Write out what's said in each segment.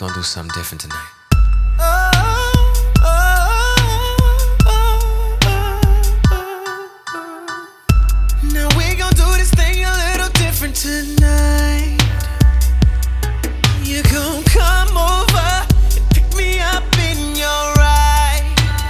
gonna do something different tonight. Now we gon' do this thing a little different tonight. You gon' come over and pick me up in your ride.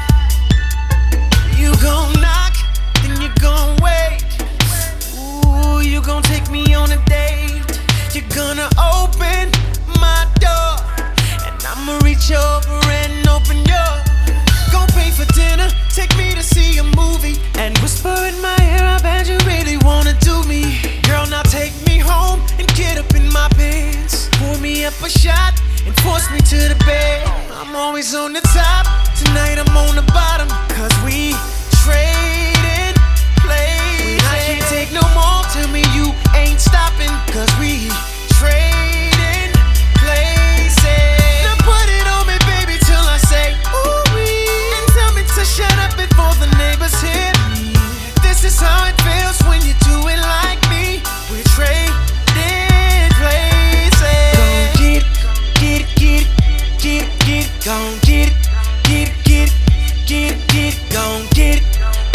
You gon' knock, then you gon' wait. Ooh, you gon' take me on a date. You're gonna open my door, and I'ma reach over and open yours. Gon' pay for dinner, take me to see a movie, and whisper in my ear, I bet you really wanna do me. Girl, now take me home and get up in my pants. Pour me up a shot and force me to the bed. I'm always on the top, tonight I'm on the bottom, cause we trading places. When I can't take no more, tell me you ain't stopping, cause we trading places. Now put it on me, baby, till I say ooh-wee, and tell me to shut up before the neighbors hear me. This is how it feels when you do it like me. We're trading places. Gon' get it, gon' get it, gon' get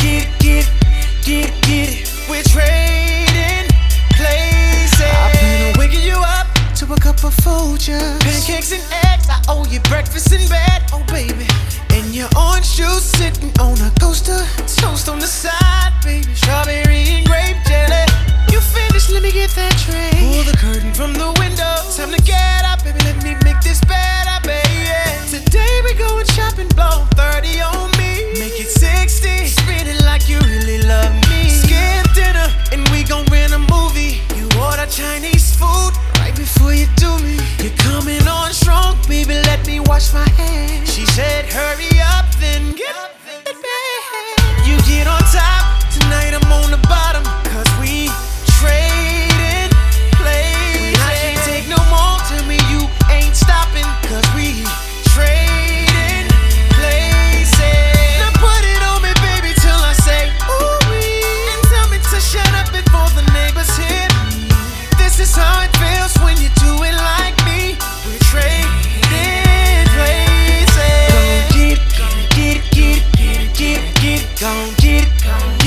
it. We're trading places. I've been waking you up to a cup of Folgers, pancakes and eggs. I owe you breakfast in bed, oh baby. And your orange juice sitting on a coaster, toast on the side, baby. Strawberry and grape jelly. You finished, let me get that tray. Pull the curtain from the window. Time to get up, baby. Let me make this better, baby. Today we going shopping, blow 30 on me. Make it 60, spin it like you really love me. Skip dinner and we gon' rent a movie. You order Chinese food right before you do me. You're coming on strong, baby. Let me wash my hands. She said, hurry up, then get it back. You get on top, tonight I'm on the bottom, cause we trading places. When I can't take no more, tell me you ain't stopping, cause we trading places. Now put it on me, baby, till I say ooh-wee, and tell me to shut up before the neighbors hear me. This is how it feels when you do it like me. We're trading places. Gon' get it, gon'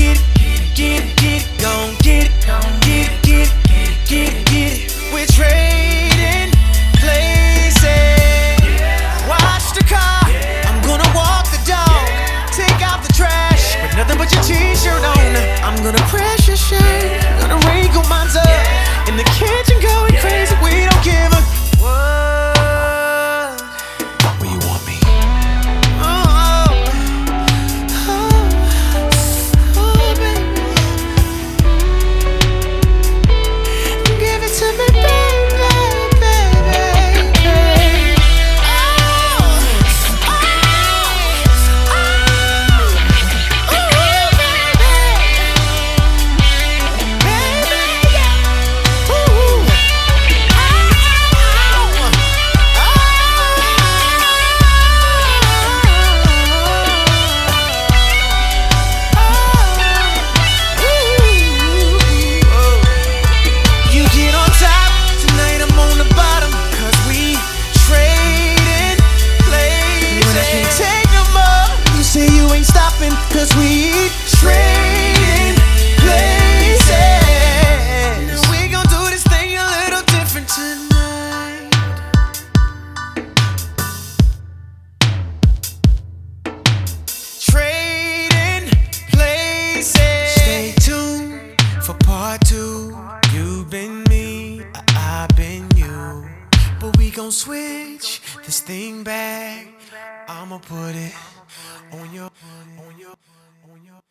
get it. We're trading places. Watch the car, I'm gonna walk the dog. Take out the trash, with nothing but your t-shirt on. I'm gonna press your shirt, gonna wrinkle my up. In the kitchen going crazy, we don't give a what. Where you want me? Cause we trading places. Now we gon' do this thing a little different tonight. Trading places. Stay tuned for part 2. You've been me, I've been you, but we gon' switch this thing back. I'ma put it on your